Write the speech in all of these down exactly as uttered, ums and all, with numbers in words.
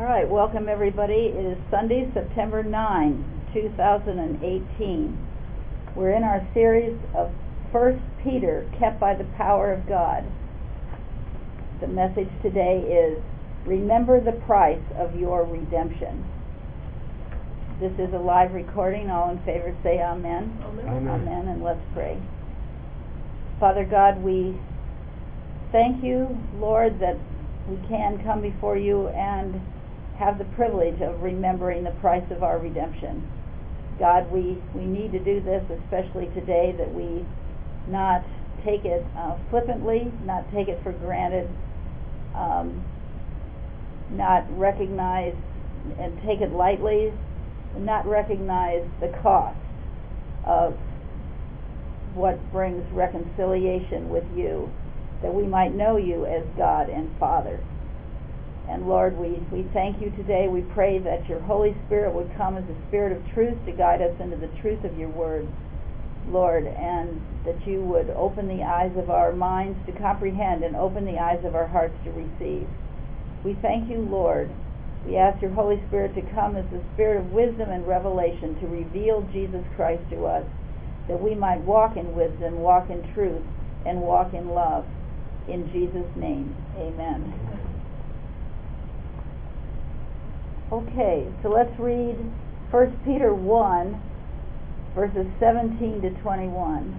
right, welcome everybody. It is Sunday, September ninth, two thousand eighteen. We're in our series of First Peter, Kept by the Power of God. The message today is, Remember the Price of Your Redemption. This is a live recording. All in favor say amen. Amen. Amen. Amen, and let's pray. Father God, we thank you, Lord, that we can come before you and have the privilege of remembering the price of our redemption. God, we, we need to do this, especially today, that we not take it uh, flippantly, not take it for granted, um, not recognize and take it lightly, and not recognize the cost of what brings reconciliation with you, that we might know you as God and Father. And Lord, we, we thank you today. We pray that your Holy Spirit would come as a spirit of truth to guide us into the truth of your word, Lord, and that you would open the eyes of our minds to comprehend and open the eyes of our hearts to receive. We thank you, Lord. We ask your Holy Spirit to come as the spirit of wisdom and revelation to reveal Jesus Christ to us, that we might walk in wisdom, walk in truth, and walk in love. In Jesus' name, amen. Okay, so let's read First Peter one, verses seventeen to twenty-one.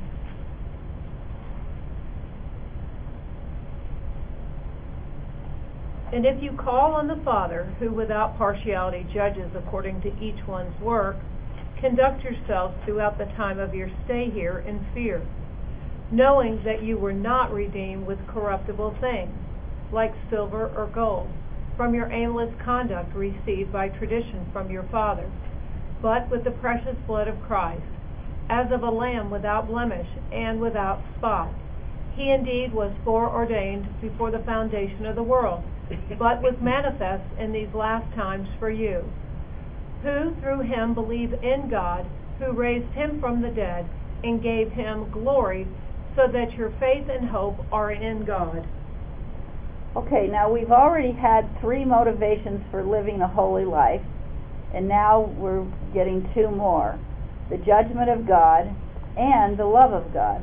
And if you call on the Father, who without partiality judges according to each one's work, conduct yourselves throughout the time of your stay here in fear, knowing that you were not redeemed with corruptible things, like silver or gold, from your aimless conduct received by tradition from your fathers, but with the precious blood of Christ, as of a lamb without blemish and without spot. He indeed was foreordained before the foundation of the world, but was manifest in these last times for you, who through him believe in God, who raised him from the dead and gave him glory, so that your faith and hope are in God. Okay, now we've already had three motivations for living a holy life, and now we're getting two more. The judgment of God and the love of God.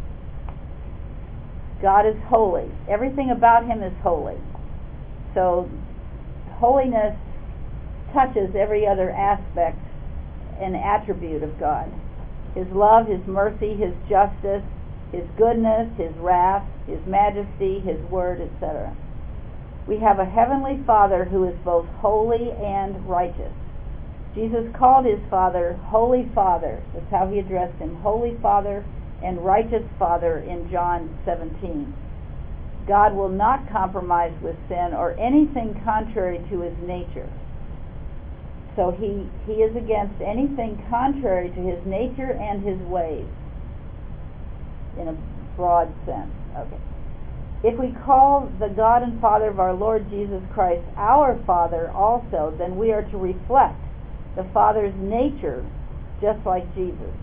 God is holy. Everything about him is holy. So holiness touches every other aspect and attribute of God. His love, his mercy, his justice, his goodness, his wrath, his majesty, his word, et cetera. We have a heavenly Father who is both holy and righteous. Jesus called his Father Holy Father. That's how he addressed him, Holy Father and Righteous Father in John seventeen. God will not compromise with sin or anything contrary to his nature. So he, he is against anything contrary to his nature and his ways, in a broad sense. Okay. If we call the God and Father of our Lord Jesus Christ our Father also, then we are to reflect the Father's nature just like Jesus.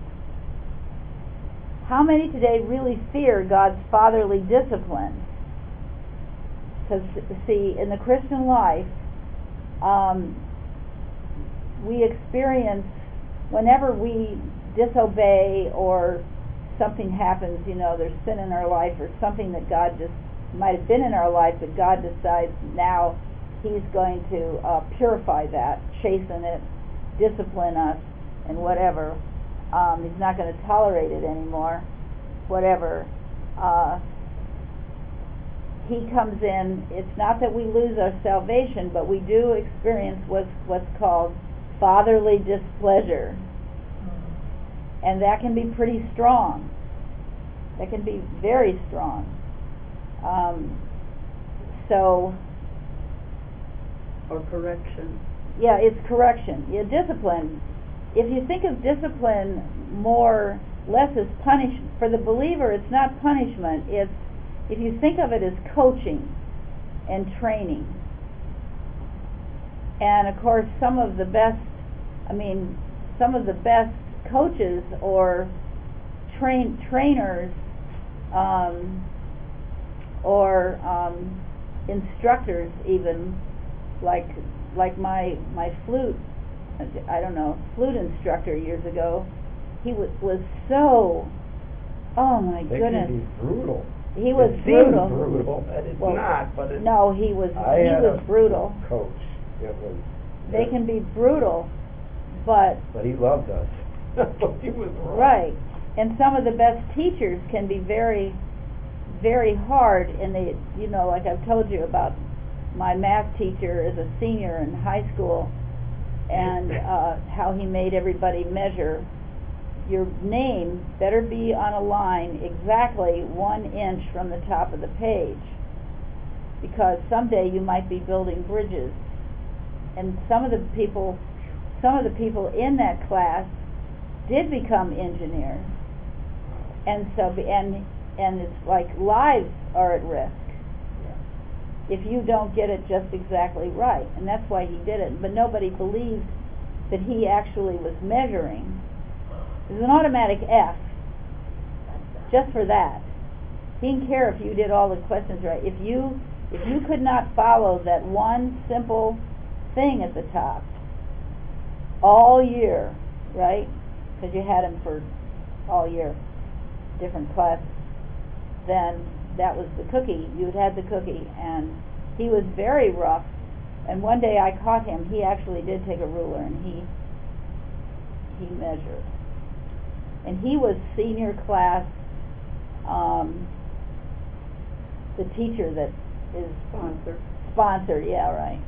How many today really fear God's fatherly discipline? Because, see, in the Christian life, um, we experience, whenever we disobey or something happens, you know, there's sin in our life or something that God just might have been in our life, but God decides now he's going to uh, purify that, chasten it, discipline us, and whatever. Um, he's not going to tolerate it anymore, whatever. Uh, he comes in. It's not that we lose our salvation, but we do experience what's, what's called fatherly displeasure. And that can be pretty strong. That can be very strong. Um, so... Or correction. Yeah, it's correction. Yeah, discipline. If you think of discipline more, less as punishment, for the believer it's not punishment, it's, if you think of it as coaching and training. And of course some of the best, I mean, some of the best coaches or train trainers um, or um, instructors even like like my my flute, I don't know, flute instructor years ago. He was was so, oh my they goodness. Can be brutal. He was it brutal. Seems brutal, and it's well, not. But it's, no, he was I he had was a brutal. Coach. It was. They yeah. can be brutal, but. But he loved us. He was wrong. Right, and some of the best teachers can be very, very hard, and they, you know, like I've told you about my math teacher as a senior in high school, and uh, how he made everybody measure. Your name better be on a line exactly one inch from the top of the page, because someday you might be building bridges, and some of the people, some of the people in that class did become engineers, and so and and it's like lives are at risk if you don't get it just exactly right, and that's why he did it. But nobody believed that he actually was measuring. It was an automatic F just for that. He didn't care if you did all the questions right. If you if you could not follow that one simple thing at the top all year, right? Because you had him for all year, different classes, then that was the cookie. You'd had the cookie, and he was very rough. And one day I caught him. He actually did take a ruler, and he he measured. And he was senior class, um, the teacher that is Sponsored. Sponsored, yeah, right.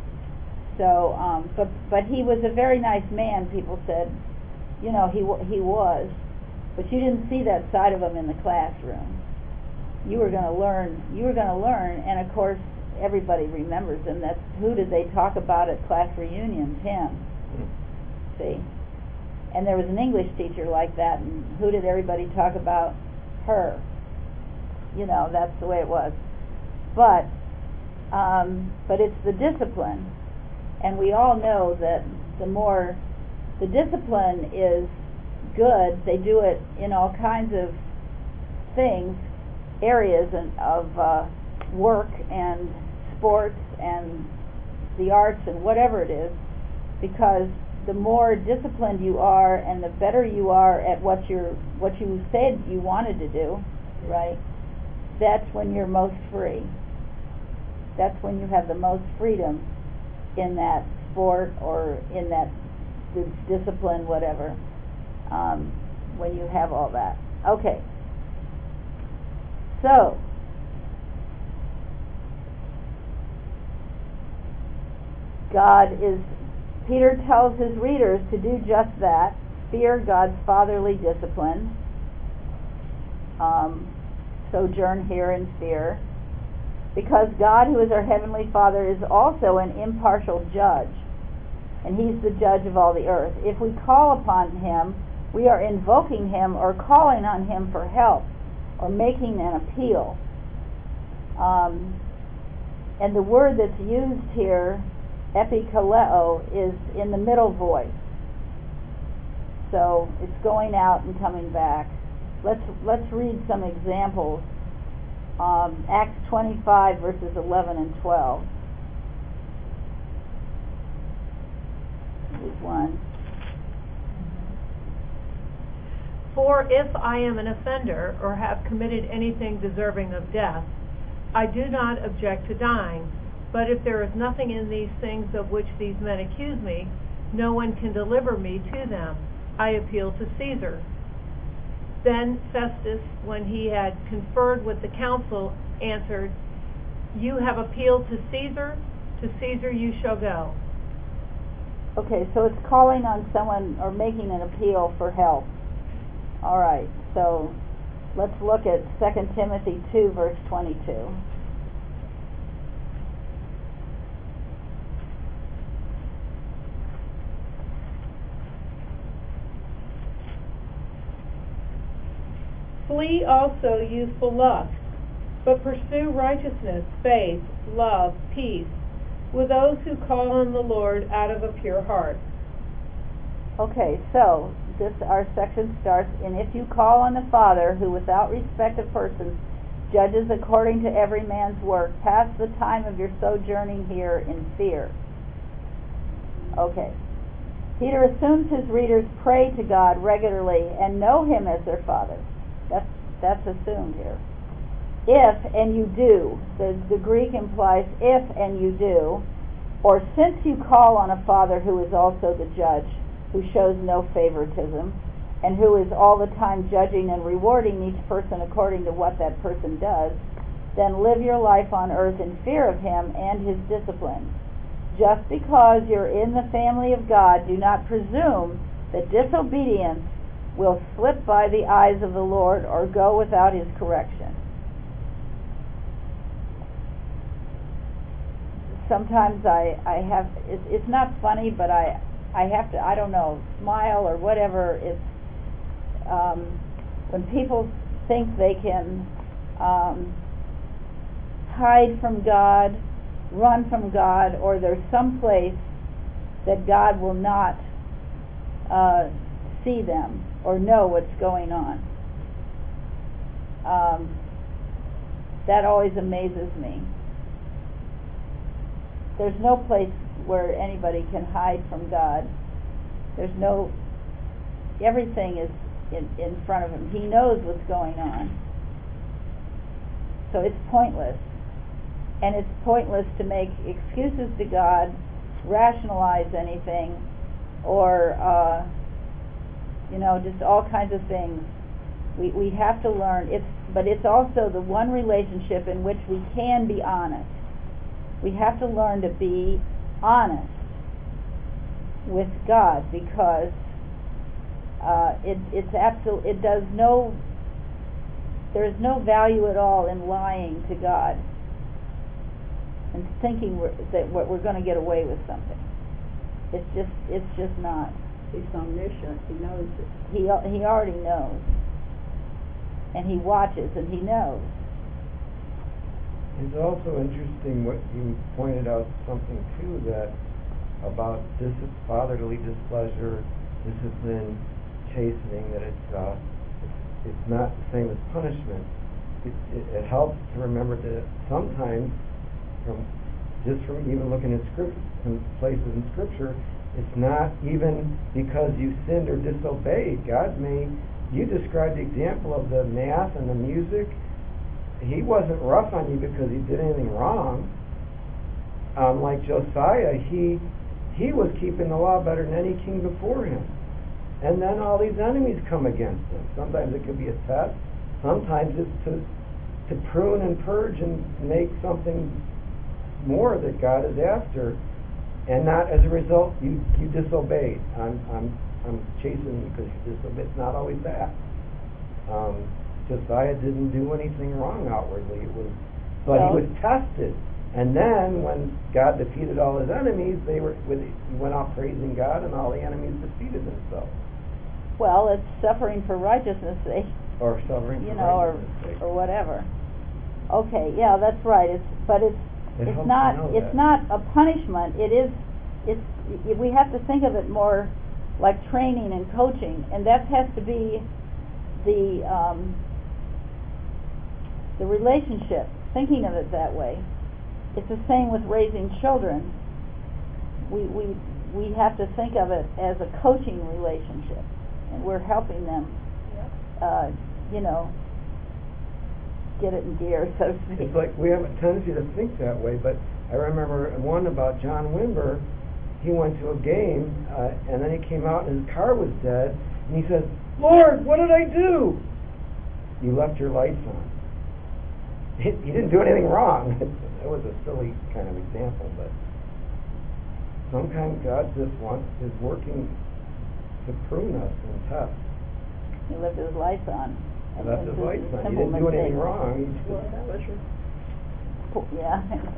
So, um, but but he was a very nice man. People said, you know, he he was, but you didn't see that side of him in the classroom. You were going to learn. You were going to learn, and of course, everybody remembers him. That's who did they talk about at class reunions? Him. See, and there was an English teacher like that, and who did everybody talk about? Her. You know, that's the way it was. But um, but it's the discipline, and we all know that the more the discipline is good, they do it in all kinds of things, areas and of uh, work and sports and the arts and whatever it is, because the more disciplined you are and the better you are at what you're what you said you wanted to do, right? That's when you're most free. That's when you have the most freedom in that sport or in that discipline, whatever, um, when you have all that. Okay. So, God is, Peter tells his readers to do just that, fear God's fatherly discipline, um, sojourn here in fear, because God, who is our Heavenly Father, is also an impartial judge, and he's the judge of all the earth. If we call upon him, we are invoking him or calling on him for help or making an appeal. Um, and the word that's used here, epikaleo, is in the middle voice. So it's going out and coming back. Let's let's read some examples. Um, Acts twenty-five, verses eleven and twelve. Here's one. For if I am an offender or have committed anything deserving of death, I do not object to dying. But if there is nothing in these things of which these men accuse me, no one can deliver me to them. I appeal to Caesar. Then Festus, when he had conferred with the council, answered, You have appealed to Caesar, to Caesar you shall go. Okay, so it's calling on someone or making an appeal for help. All right, so let's look at Second Timothy two, verse twenty-two. Flee also youthful lust, but pursue righteousness, faith, love, peace, with those who call on the Lord out of a pure heart. Okay, so this our section starts in if you call on the Father, who without respect of persons judges according to every man's work. Pass the time of your sojourning here in fear. Okay. Peter assumes his readers pray to God regularly and know Him as their Father. That's, that's assumed here. If and you do, the, the Greek implies if and you do, or since you call on a Father who is also the judge, who shows no favoritism, and who is all the time judging and rewarding each person according to what that person does, then live your life on earth in fear of Him and His discipline. Just because you're in the family of God, do not presume that disobedience will slip by the eyes of the Lord or go without His correction. Sometimes I, I have, it's, it's not funny, but I, I have to, I don't know, smile or whatever. It's, um, when people think they can um, hide from God, run from God, or there's some place that God will not uh, see them or know what's going on. Um, that always amazes me. There's no place where anybody can hide from God. There's no, everything is in, in front of Him. He knows what's going on. So it's pointless. And it's pointless to make excuses to God, rationalize anything, or, uh, you know, just all kinds of things. We, we have to learn, it's, but it's also the one relationship in which we can be honest. We have to learn to be honest with God, because uh, it, it's absolute. It does no. There is no value at all in lying to God and thinking we're, that we're, we're going to get away with something. It's just. It's just not. He's omniscient. He knows it. He he already knows, and He watches, and He knows. It's also interesting what you pointed out, something too, that about dis- fatherly displeasure, discipline, chastening, that it's uh, it's, it's not the same as punishment. It, it, it helps to remember that sometimes, from just from even looking at script, some places in Scripture, it's not even because you sinned or disobeyed. God may, you described the example of the math and the music. He wasn't rough on you because he did anything wrong. Um, like Josiah, he he was keeping the law better than any king before him. And then all these enemies come against him. Sometimes it could be a test. Sometimes it's to to prune and purge and make something more that God is after. And not as a result, you, you disobeyed. I'm I'm I'm chasing you because you disobeyed. It's not always that. Um, Josiah didn't do anything wrong outwardly. It was, but well, he was tested. And then when God defeated all his enemies, they were with, he went out praising God, and all the enemies defeated themselves. Well, it's suffering for righteousness' sake. Or suffering you for know, or righteousness' sake. or whatever. Okay, yeah, that's right. It's but it's it it's not it's that. not a punishment. It is it's we have to think of it more like training and coaching, and that has to be the um, the relationship, thinking of it that way. It's the same with raising children. We we we have to think of it as a coaching relationship, and we're helping them, uh, you know, get it in gear, so to speak. It's like we have a tendency to think that way, but I remember one about John Wimber. He went to a game, uh, and then he came out and his car was dead, and he says, "Lord, what did I do?" You left your lights on. He, he didn't do anything wrong. It was a silly kind of example, but sometimes God just wants is working to prune us and test. He left his lights on. He left his lights on. He didn't do anything wrong. He just Well, that was your... Yeah.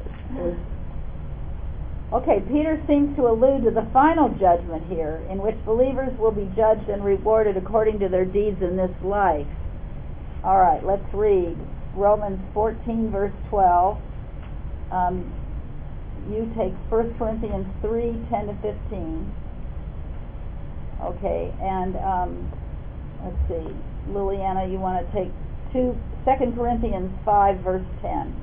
Okay, Peter seems to allude to the final judgment here, in which believers will be judged and rewarded according to their deeds in this life. All right, let's read Romans fourteen, verse twelve. Um, you take First Corinthians three, ten to fifteen. Okay, and um, let's see, Liliana, you want to take to Second Corinthians five, verse ten.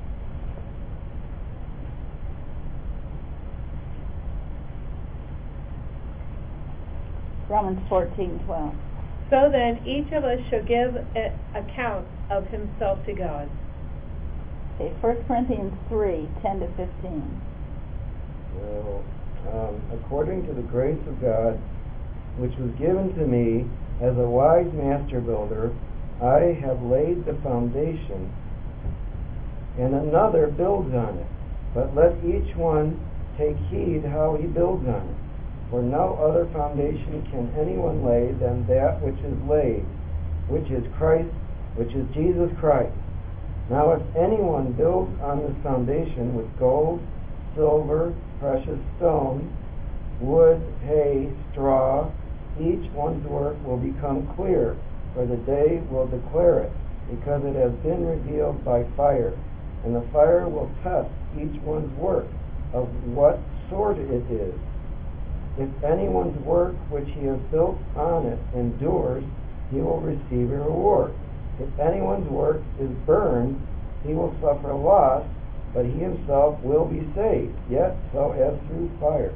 Romans fourteen, twelve. So then, each of us shall give a- account of himself to God. Okay, First Corinthians three, ten to fifteen. So, um, according to the grace of God, which was given to me as a wise master builder, I have laid the foundation, and another builds on it. But let each one take heed how he builds on it. For no other foundation can anyone lay than that which is laid, which is Christ, which is Jesus Christ. Now if anyone builds on this foundation with gold, silver, precious stones, wood, hay, straw, each one's work will become clear, for the day will declare it, because it has been revealed by fire. And the fire will test each one's work, of what sort it is. If anyone's work which he has built on it endures, he will receive a reward. If anyone's work is burned, he will suffer loss, but he himself will be saved, yet so as through fire.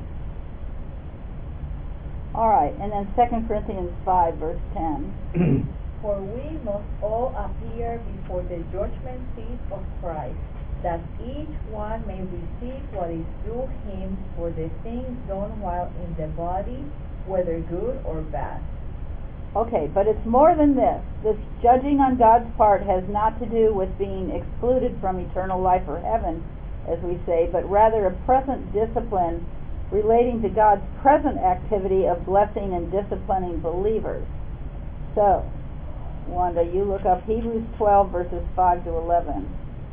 All right, and then Second Corinthians five, verse ten. For we must all appear before the judgment seat of Christ, that each one may receive what is due him for the things done while in the body, whether good or bad. Okay, but it's more than this. This judging on God's part has not to do with being excluded from eternal life or heaven, as we say, but rather a present discipline relating to God's present activity of blessing and disciplining believers. So, Wanda, you look up Hebrews twelve, verses five to eleven.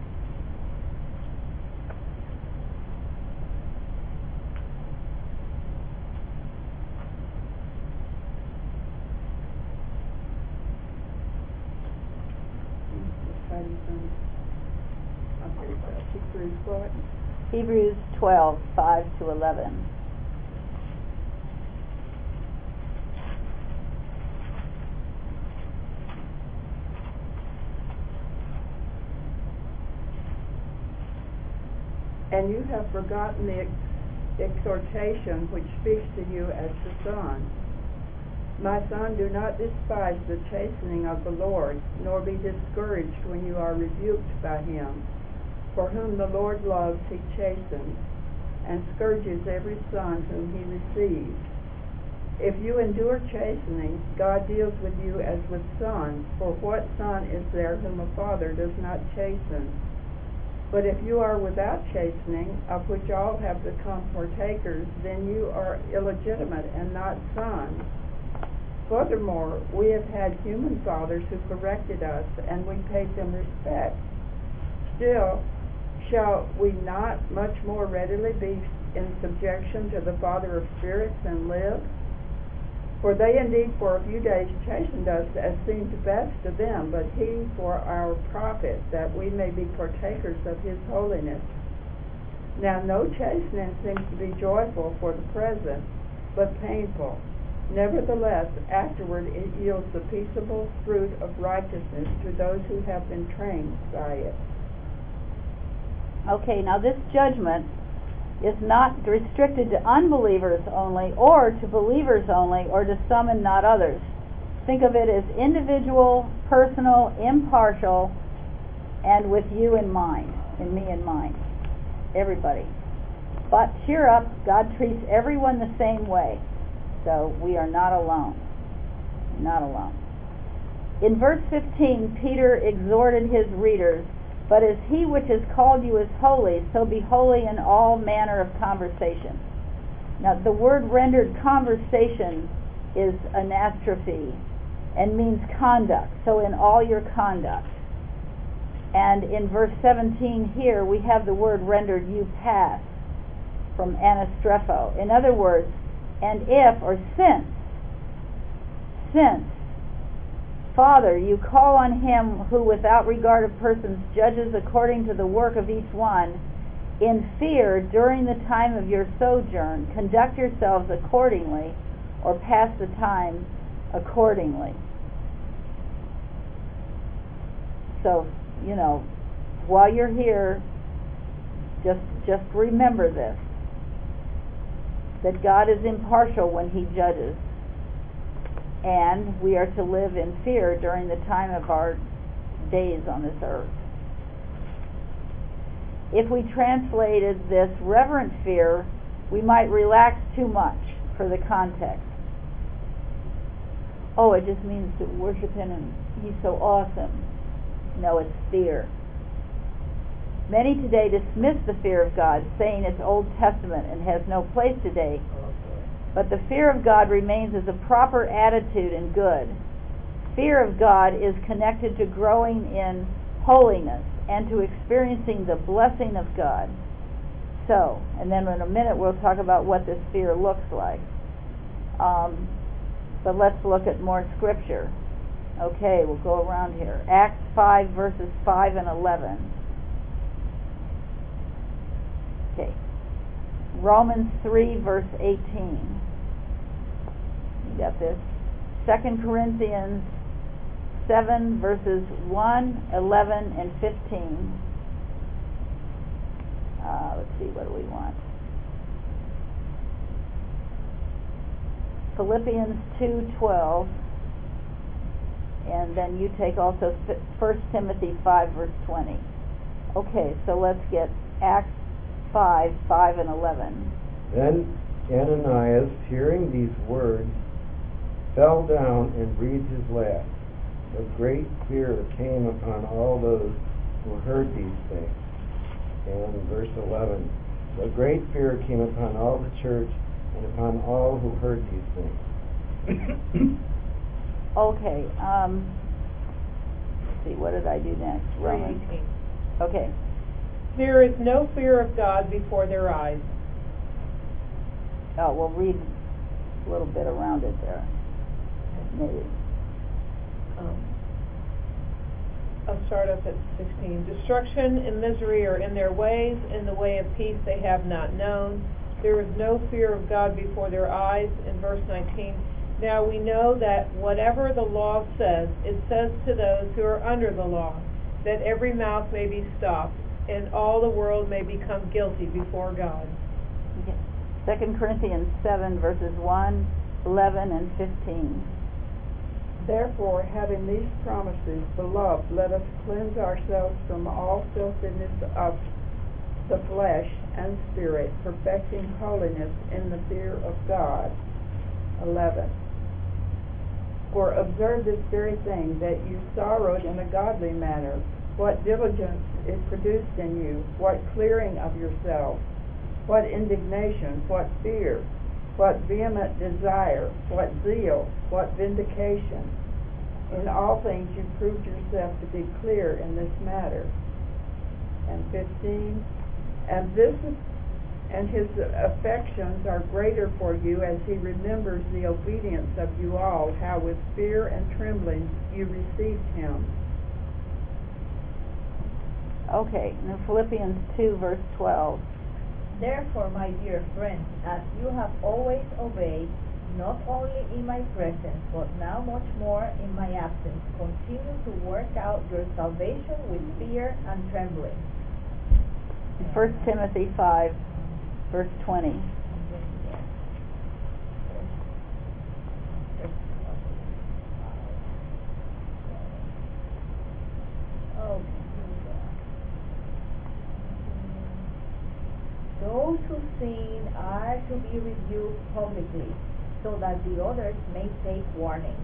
Hebrews what? Hebrews twelve, five to eleven. And you have forgotten the ex- exhortation which speaks to you as the Son. My son, do not despise the chastening of the Lord, nor be discouraged when you are rebuked by him. For whom the Lord loves, he chastens, and scourges every son whom he receives. If you endure chastening, God deals with you as with sons. For what son is there whom a father does not chasten? But if you are without chastening, of which all have become partakers, then you are illegitimate and not sons. Furthermore, we have had human fathers who corrected us, and we paid them respect. Still, shall we not much more readily be in subjection to the Father of spirits and live? For they indeed for a few days chastened us as seemed best to them, but he for our profit, that we may be partakers of his holiness. Now no chastening seems to be joyful for the present, but painful. Nevertheless, afterward it yields the peaceable fruit of righteousness to those who have been trained by it. Okay, now this judgment is not restricted to unbelievers only, or to believers only, or to some and not others. Think of it as individual, personal, impartial, and with you in mind, and me in mind. Everybody. But cheer up, God treats everyone the same way. So we are not alone. Not alone. In verse fifteen, Peter exhorted his readers, "But as he which has called you is holy, so be holy in all manner of conversation." Now the word rendered conversation is anastrophe and means conduct. So in all your conduct. And in verse seventeen here we have the word rendered you pass from anastrepho. In other words, and if, or since, since, Father, you call on him who without regard of persons judges according to the work of each one, in fear during the time of your sojourn, conduct yourselves accordingly, or pass the time accordingly. So, you know, while you're here, just just remember this, that God is impartial when He judges, and we are to live in fear during the time of our days on this earth. If we translated this reverent fear, we might relax too much for the context. Oh, it just means to worship Him and He's so awesome. No, it's fear. Many today dismiss the fear of God, saying it's Old Testament and has no place today. But the fear of God remains as a proper attitude and good. Fear of God is connected to growing in holiness and to experiencing the blessing of God. So, and then in a minute we'll talk about what this fear looks like. Um, but let's look at more scripture. Okay, we'll go around here. Acts five, verses five and eleven. Okay. Romans three, verse eighteen. You got this? Second Corinthians seven, verses one, eleven, and fifteen. Uh, let's see, what do we want? Philippians two, twelve. And then you take also First Timothy five, verse twenty. Okay, so let's get Acts five, five and eleven. Then Ananias, hearing these words, fell down and breathed his last. A great fear came upon all those who heard these things. And verse eleven, a great fear came upon all the church and upon all who heard these things. Okay, um, let's see, what did I do next? Romans. Okay. There is no fear of God before their eyes. Oh, we'll read a little bit around it there. Maybe. Um, I'll start up at sixteen. Destruction and misery are in their ways, in the way of peace they have not known. There is no fear of God before their eyes. In verse nineteen, now we know that whatever the law says, it says to those who are under the law, that every mouth may be stopped, and all the world may become guilty before God. Okay. Second Corinthians seven, verses one, eleven, and fifteen. Therefore, having these promises, beloved, let us cleanse ourselves from all filthiness of the flesh and spirit, perfecting holiness in the fear of God. eleven. For observe this very thing, that you sorrowed in a godly manner, what diligence it produced in you, what clearing of yourself, what indignation, what fear, what vehement desire, what zeal, what vindication. In all things you proved yourself to be clear in this matter. And fifteen, and this is, and his affections are greater for you as he remembers the obedience of you all, how with fear and trembling you received him. Okay, and then Philippians two, verse twelve. Therefore, my dear friends, as you have always obeyed, not only in my presence, but now much more in my absence, continue to work out your salvation with fear and trembling. First Timothy five, verse twenty. Those who sin are to be rebuked publicly, so that the others may take warning.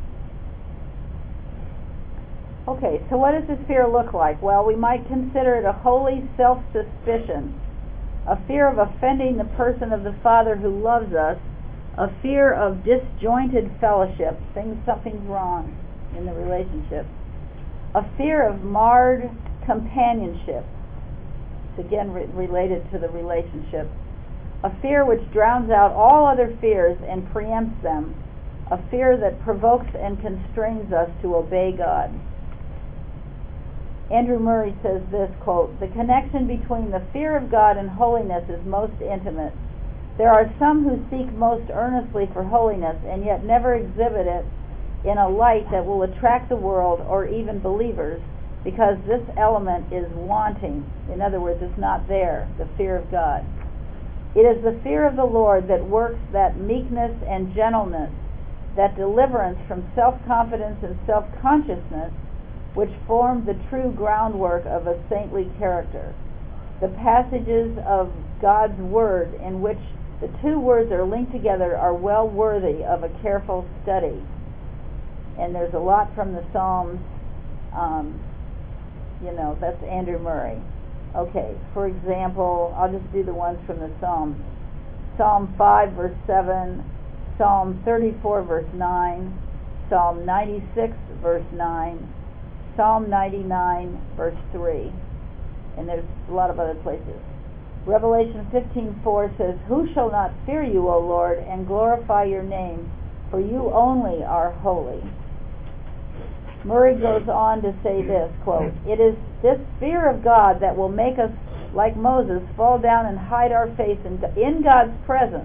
Okay, so what does this fear look like? Well, we might consider it a holy self-suspicion, a fear of offending the person of the Father who loves us, a fear of disjointed fellowship, things something's wrong in the relationship, a fear of marred companionship. It's again re- related to the relationship. A fear which drowns out all other fears and preempts them. A fear that provokes and constrains us to obey God. Andrew Murray says this, quote, "The connection between the fear of God and holiness is most intimate. There are some who seek most earnestly for holiness and yet never exhibit it in a light that will attract the world or even believers, because this element is wanting. In other words, it's not there, the fear of God. It is the fear of the Lord that works that meekness and gentleness, that deliverance from self-confidence and self-consciousness, which form the true groundwork of a saintly character. The passages of God's Word in which the two words are linked together are well worthy of a careful study. And there's a lot from the Psalms. Um, you know, that's Andrew Murray. Okay, for example, I'll just do the ones from the Psalms. Psalm five, verse seven, Psalm thirty-four, verse nine, Psalm ninety-six, verse nine, Psalm ninety-nine, verse three. And there's a lot of other places. Revelation fifteen four says, "Who shall not fear you, O Lord, and glorify your name? For you only are holy." Murray goes on to say this, quote, "It is this fear of God that will make us, like Moses, fall down and hide our face in, in God's presence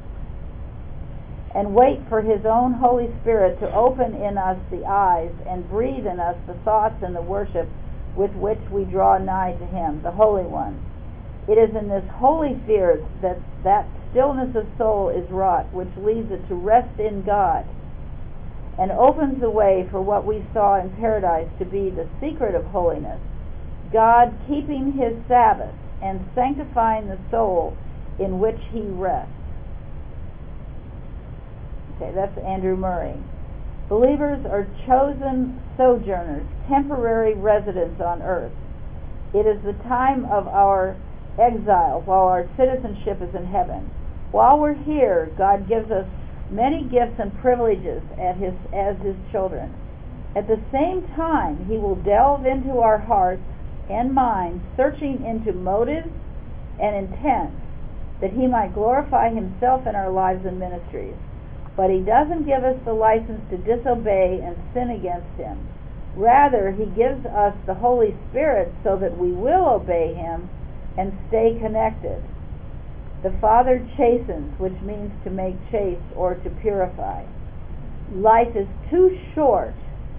and wait for His own Holy Spirit to open in us the eyes and breathe in us the thoughts and the worship with which we draw nigh to Him, the Holy One. It is in this holy fear that that stillness of soul is wrought, which leads it to rest in God and opens the way for what we saw in paradise to be the secret of holiness, God keeping His Sabbath and sanctifying the soul in which He rests." Okay, that's Andrew Murray. Believers are chosen sojourners, temporary residents on earth. It is the time of our exile while our citizenship is in heaven. While we're here, God gives us many gifts and privileges as his, as his children. At the same time, He will delve into our hearts and minds, searching into motives and intent, that He might glorify Himself in our lives and ministries. But He doesn't give us the license to disobey and sin against Him. Rather, He gives us the Holy Spirit so that we will obey Him and stay connected. The Father chastens, which means to make chaste or to purify. Life is too short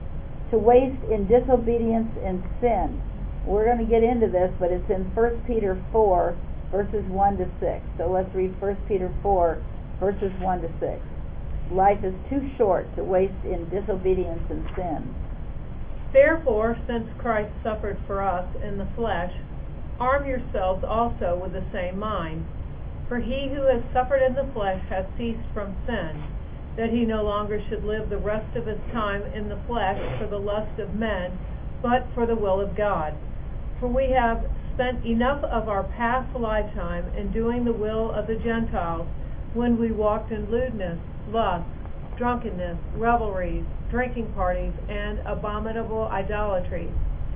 to waste in disobedience and sin. We're going to get into this, but it's in First Peter four, verses one to six. So let's read First Peter four, verses one to six. Life is too short to waste in disobedience and sin. "Therefore, since Christ suffered for us in the flesh, arm yourselves also with the same mind. For he who has suffered in the flesh has ceased from sin, that he no longer should live the rest of his time in the flesh for the lust of men, but for the will of God. For we have spent enough of our past lifetime in doing the will of the Gentiles, when we walked in lewdness, lust, drunkenness, revelries, drinking parties, and abominable idolatries.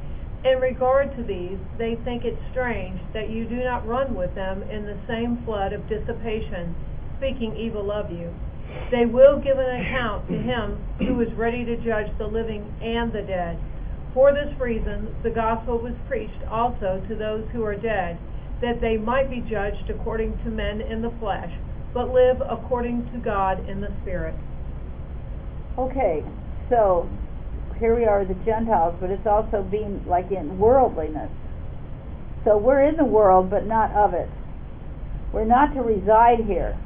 In regard to these, they think it strange that you do not run with them in the same flood of dissipation, speaking evil of you. They will give an account to Him who is ready to judge the living and the dead. For this reason, the gospel was preached also to those who are dead, that they might be judged according to men in the flesh, but live according to God in the Spirit." Okay, so here we are, the Gentiles, but it's also being like in worldliness. So we're in the world, but not of it. We're not to reside here.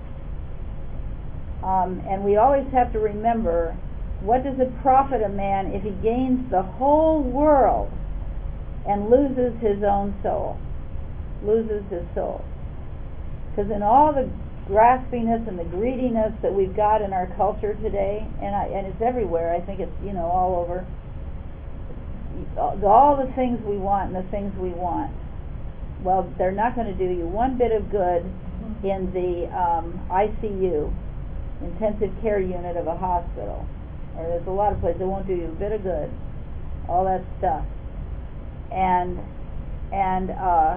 Um, and we always have to remember, what does it profit a man if he gains the whole world and loses his own soul? Loses his soul. Because in all the graspiness and the greediness that we've got in our culture today, and I, and it's everywhere. I think it's, you know, all over. All the things we want and the things we want, well, they're not going to do you one bit of good in the um, I C U, intensive care unit of a hospital. Or there's a lot of places that won't do you a bit of good. All that stuff. And and uh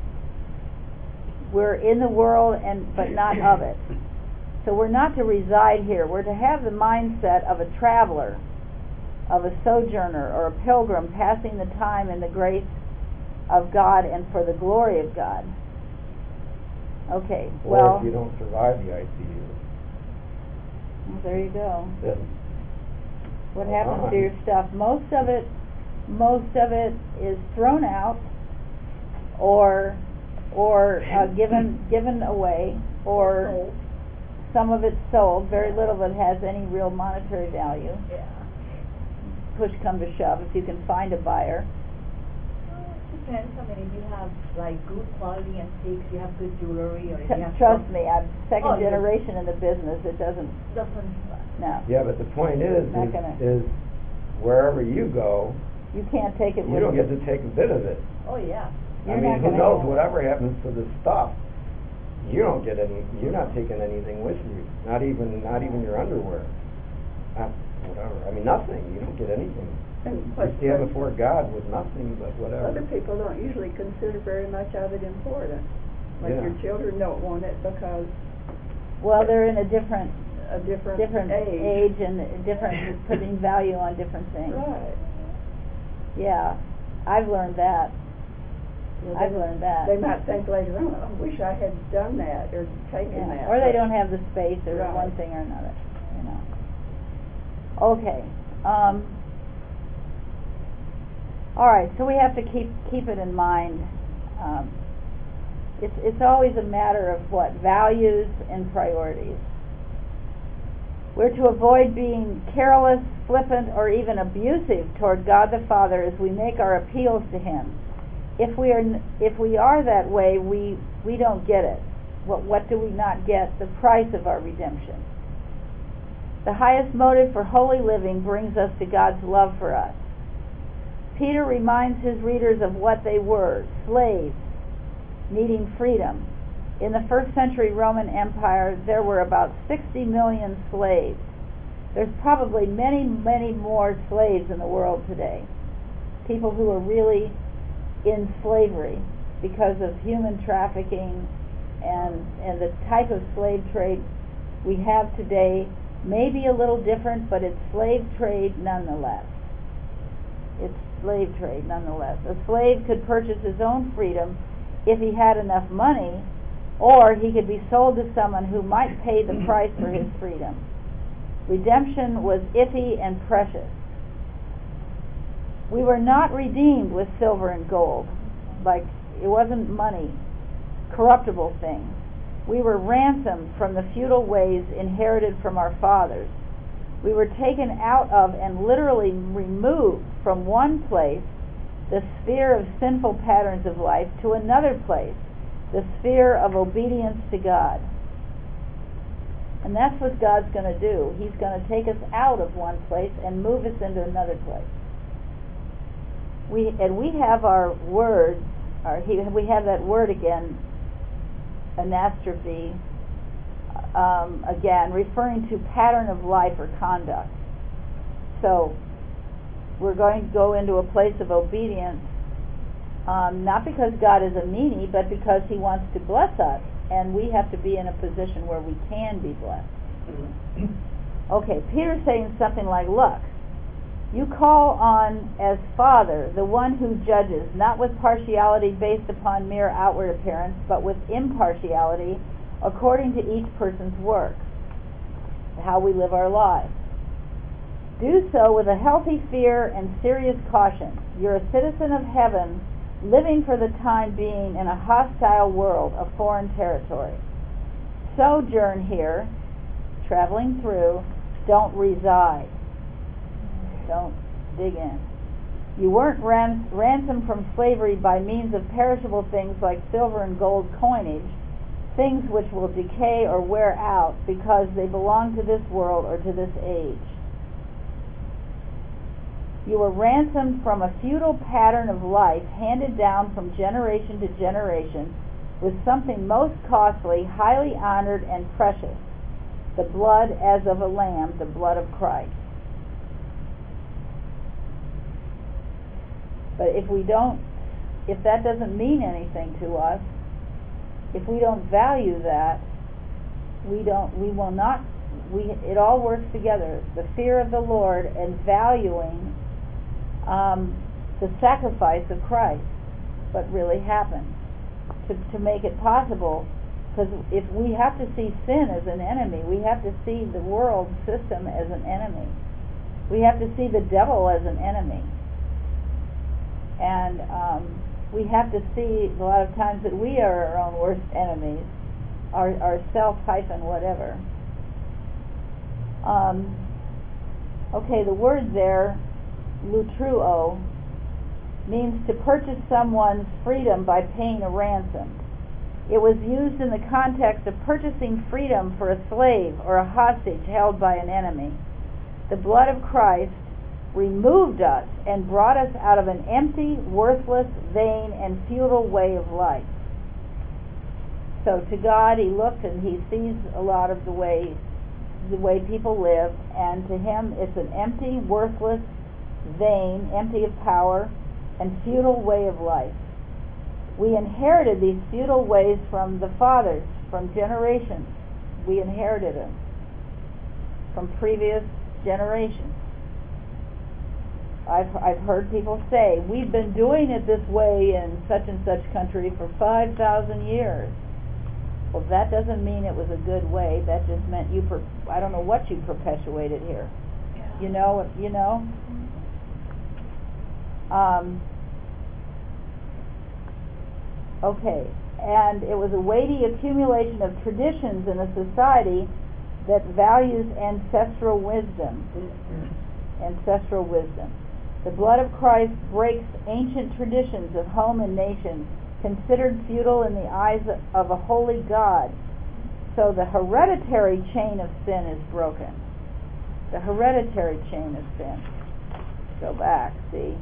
we're in the world, and but not of it. So we're not to reside here. We're to have the mindset of a traveler, of a sojourner, or a pilgrim passing the time in the grace of God and for the glory of God. Okay, or well... if you don't survive the I C U. Well, there you go. Then What happens on. to your stuff? Most of it, most of it is thrown out or or uh, given given away, or Sold. some of it's sold. Very little of it has any real monetary value. Yeah. Push come to shove, if you can find a buyer. Well, it depends. I mean, if you have like good quality antiques, you have good jewelry, or if T- you have Trust some- me, I'm second Oh, you- generation in the business. It doesn't. doesn't. No, Yeah, but the point is, Not is, gonna- is wherever you go, you can't take it you with don't you. get to take a bit of it. Oh yeah. You're I mean, not who gonna knows? have it. Whatever happens to the stuff, you don't get any. You're not taking anything with you. Not even, not even your underwear. Not whatever. I mean, nothing. You don't get anything. And You what- stand what before God with nothing but whatever. Other people don't usually consider very much of it important. Like Yeah. your children don't want it because Well, they're in a different a different, different age. age and different putting value on different things. Right. Yeah, I've learned that. Well, I've they- learned that. They might think later on, I wish I had done that or taken Yeah. that. Or they but- don't have the space, or Right. one thing or another. You know. Okay. Um, all right. So we have to keep keep it in mind. Um, it's it's always a matter of what values and priorities. We're to avoid being careless, flippant, or even abusive toward God the Father as we make our appeals to Him. If we are if we are that way, we we don't get it. What what do we not get? The price of our redemption. The highest motive for holy living brings us to God's love for us. Peter reminds his readers of what they were: slaves needing freedom. In the first century Roman Empire, there were about sixty million slaves. There's probably many, many more slaves in the world today. People who are really in slavery because of human trafficking, and and the type of slave trade we have today may be a little different, but it's slave trade nonetheless. It's slave trade nonetheless. A slave could purchase his own freedom if he had enough money, or he could be sold to someone who might pay the price for his freedom. Redemption was iffy and precious. We were not redeemed with silver and gold, like it wasn't money, corruptible things. We were ransomed from the futile ways inherited from our fathers. We were taken out of and literally removed from one place, the sphere of sinful patterns of life, to another place, the sphere of obedience to God. And that's what God's going to do. He's going to take us out of one place and move us into another place. We and we have our word, or he, we have that word again, anastrophe, um, again, referring to pattern of life or conduct. So we're going to go into a place of obedience, um, not because God is a meanie, but because He wants to bless us, and we have to be in a position where we can be blessed. Okay, Peter's saying something like, look, you call on as Father the one who judges, not with partiality based upon mere outward appearance, but with impartiality according to each person's work, how we live our lives. Do so with a healthy fear and serious caution. You're a citizen of heaven, living for the time being in a hostile world, a foreign territory. Sojourn here, traveling through, don't reside. Don't dig in. You weren't ran- ransomed from slavery by means of perishable things like silver and gold coinage, things which will decay or wear out because they belong to this world or to this age. You were ransomed from a feudal pattern of life handed down from generation to generation with something most costly, highly honored, and precious, the blood as of a lamb, the blood of Christ. But if we don't, if that doesn't mean anything to us, if we don't value that, we don't, we will not, we, it all works together. The fear of the Lord and valuing um, the sacrifice of Christ, what really happened, to, to make it possible. Because if we have to see sin as an enemy, we have to see the world system as an enemy. We have to see the devil as an enemy. And um, we have to see a lot of times that we are our own worst enemies, our, our self hyphen whatever. Um, okay, the word there, lutruo, means to purchase someone's freedom by paying a ransom. It was used in the context of purchasing freedom for a slave or a hostage held by an enemy. The blood of Christ removed us and brought us out of an empty, worthless, vain, and futile way of life. So to God, He looks and He sees a lot of the way the way people live, and to Him it's an empty, worthless, vain, empty of power, and futile way of life. We inherited these futile ways from the fathers, from generations. We inherited them from previous generations. I've I've heard people say, we've been doing it this way in such and such country for five thousand years. Well, that doesn't mean it was a good way. That just meant you, per- I don't know what you perpetuated here. Yeah. You know, you know. Um, okay, and it was a weighty accumulation of traditions in a society that values ancestral wisdom. Ancestral wisdom. The blood of Christ breaks ancient traditions of home and nation, considered futile in the eyes of a holy God. So the hereditary chain of sin is broken. The hereditary chain of sin. Go back, see.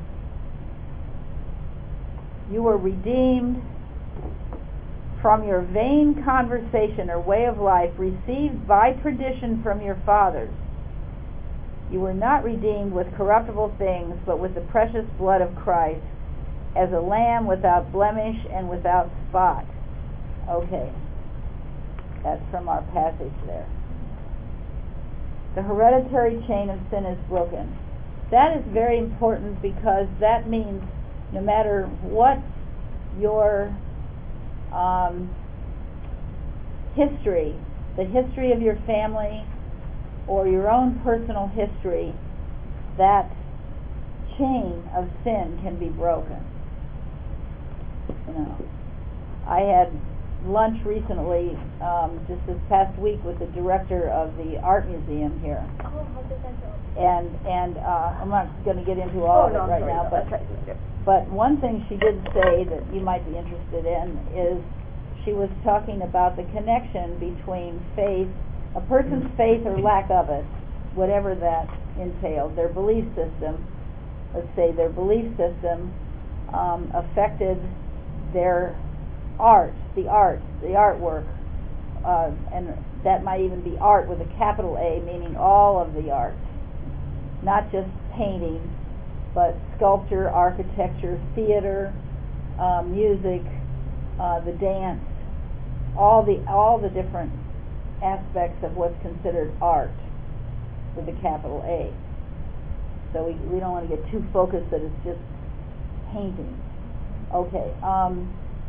You were redeemed from your vain conversation or way of life received by tradition from your fathers. You were not redeemed with corruptible things, but with the precious blood of Christ, as a lamb without blemish and without spot. Okay, that's from our passage there. The hereditary chain of sin is broken. That is very important, because that means no matter what your um, history, the history of your family, or your own personal history, that chain of sin can be broken. You know, I had lunch recently, um, just this past week, with the director of the art museum here. Oh, how did that go? And and uh, I'm not going to get into all oh, of it no, right sorry, now, no, but okay. but one thing she did say that you might be interested in is she was talking about the connection between faith, a person's faith or lack of it, whatever that entailed, their belief system. Let's say their belief system um, affected their art, the art, the artwork, uh, and that might even be art with a capital A, meaning all of the art, not just painting, but sculpture, architecture, theater, uh, music, uh, the dance, all the all the different aspects of what's considered art with a capital A. So we we don't want to get too focused that it's just painting. Okay, um,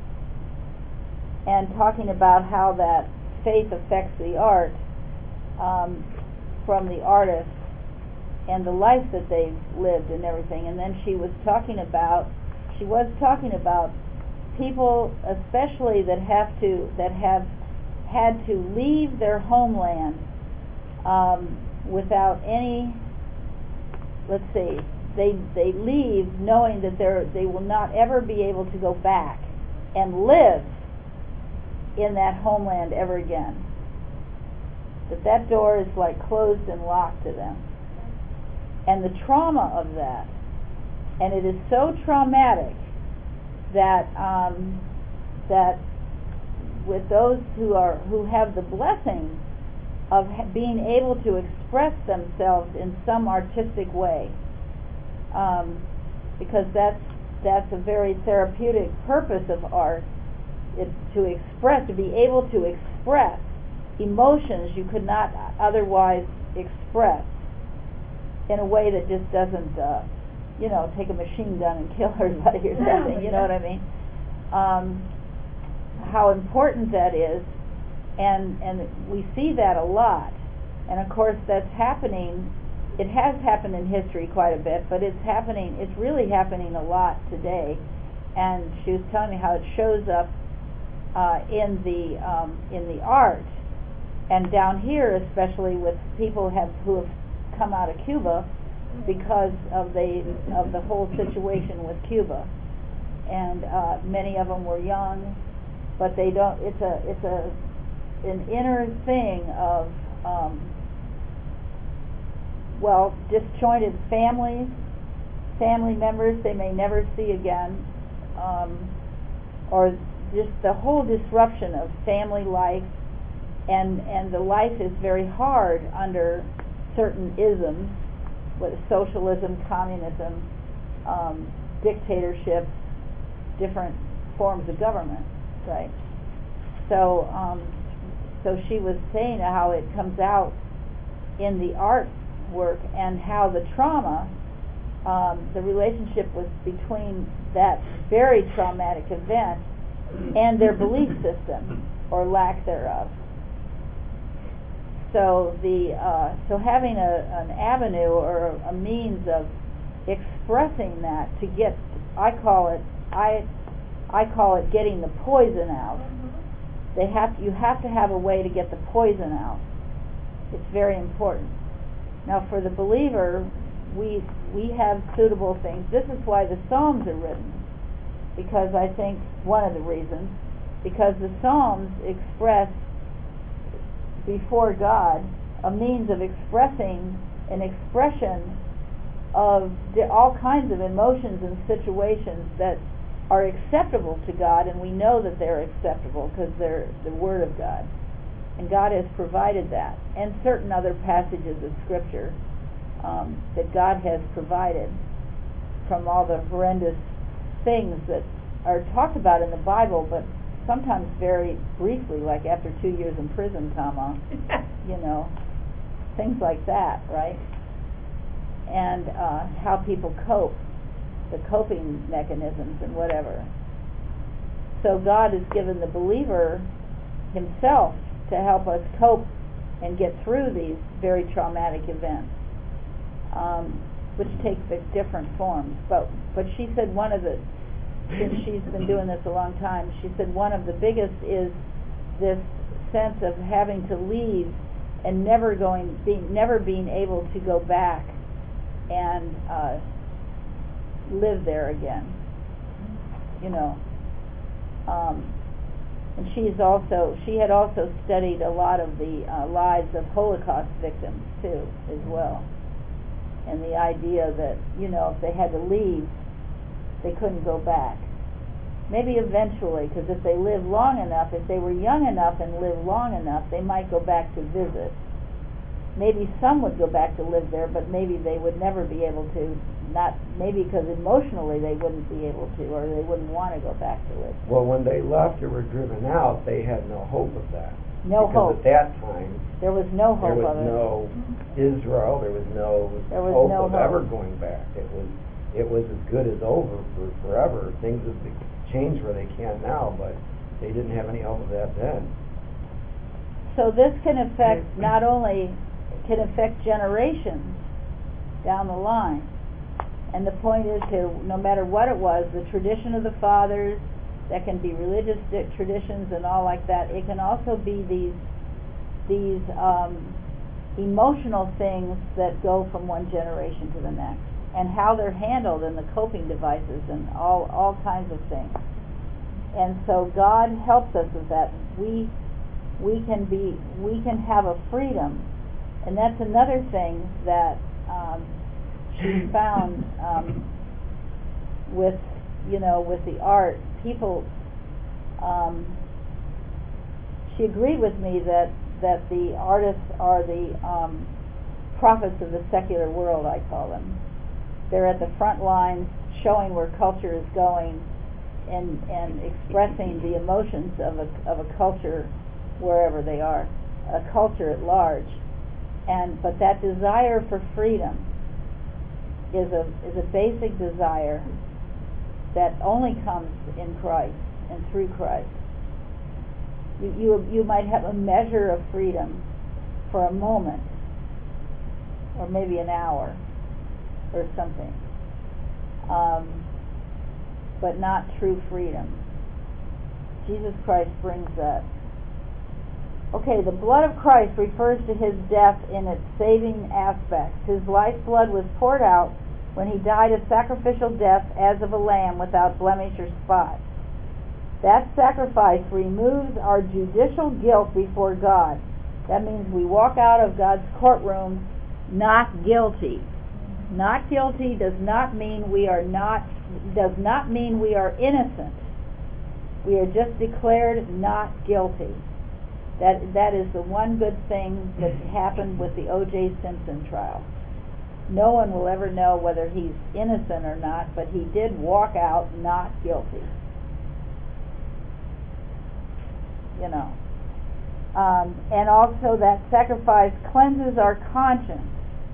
and talking about how that faith affects the art um, from the artist and the life that they've lived and everything. And then she was talking about, she was talking about people, especially that have to that have had to leave their homeland um, without any. Let's see. They they leave knowing that they they will not ever be able to go back and live in that homeland ever again. That that door is like closed and locked to them. And the trauma of that, and it is so traumatic that um, that with those who are who have the blessing of ha- being able to express themselves in some artistic way. Um, because that's that's a very therapeutic purpose of art, it, to express, to be able to express emotions you could not otherwise express in a way that just doesn't, uh, you know, take a machine gun and kill everybody or something. You know what I mean? Um, how important that is, and and we see that a lot, and of course that's happening it has happened in history quite a bit, but it's happening, it's really happening a lot today. And she was telling me how it shows up uh, in the um, in the art, and down here especially with people have who have come out of Cuba because of the of the whole situation with Cuba, and uh, many of them were young, but they don't. It's a it's a an inner thing of um, well, disjointed families, family members they may never see again, um, or just the whole disruption of family life, and and the life is very hard under certain isms, with socialism, communism, um, dictatorships, different forms of government, right? So, um, so she was saying how it comes out in the art work, and how the trauma, um, the relationship was between that very traumatic event and their belief system or lack thereof. So the uh, so having a, an avenue or a, a means of expressing that to get, I call it I I call it getting the poison out. Mm-hmm. They have you have to have a way to get the poison out. It's very important. Now, for the believer, we we have suitable things. This is why the Psalms are written, because I think one of the reasons, because the Psalms express before God a means of expressing an expression of the, all kinds of emotions and situations that are acceptable to God, and we know that they're acceptable because they're the Word of God. And God has provided that, and certain other passages of Scripture um, that God has provided from all the horrendous things that are talked about in the Bible, but sometimes very briefly, like after two years in prison, comma, you know, things like that, right? And uh, how people cope, the coping mechanisms and whatever. So God has given the believer himself to help us cope and get through these very traumatic events, um, which take the different forms. But but she said one of the, since she's been doing this a long time, she said one of the biggest is this sense of having to leave and never going, being never being able to go back and uh, live there again. You know. Um, And she's also, she had also studied a lot of the uh, lives of Holocaust victims too, as well. And the idea that, you know, if they had to leave, they couldn't go back. Maybe eventually, because if they lived long enough, if they were young enough and lived long enough, they might go back to visit. Maybe some would go back to live there, but maybe they would never be able to. Not maybe because emotionally they wouldn't be able to, or they wouldn't want to go back to it. Well, when they left or were driven out, they had no hope of that. No because hope. At that time, there was no hope there was of it. no Israel. There was no there was hope no of hope. ever going back. It was it was as good as over for forever. Things have changed where they can now, but they didn't have any hope of that then. So this can affect not only can affect generations down the line. And the point is to, no matter what it was, the tradition of the fathers, that can be religious traditions and all like that, it can also be these these um, emotional things that go from one generation to the next, and how they're handled and the coping devices and all, all kinds of things. And so God helps us with that. We we can be we can have a freedom, and that's another thing that um, she found um, with, you know, with the art. People, um, she agreed with me that, that the artists are the um, prophets of the secular world, I call them. They're at the front lines showing where culture is going and, and expressing the emotions of a, of a culture wherever they are, a culture at large. And but that desire for freedom is a is a basic desire that only comes in Christ and through Christ. You you you might have a measure of freedom for a moment, or maybe an hour or something. Um, but not true freedom. Jesus Christ brings that. Okay, the blood of Christ refers to his death in its saving aspects. His lifeblood was poured out when he died a sacrificial death as of a lamb without blemish or spot. That sacrifice removes our judicial guilt before God. That means we walk out of God's courtroom not guilty. Not guilty does not mean we are not does not mean we are innocent. We are just declared not guilty. That that is the one good thing that happened with the O J Simpson trial. No one will ever know whether he's innocent or not, but he did walk out not guilty. You know. Um, and also that sacrifice cleanses our conscience,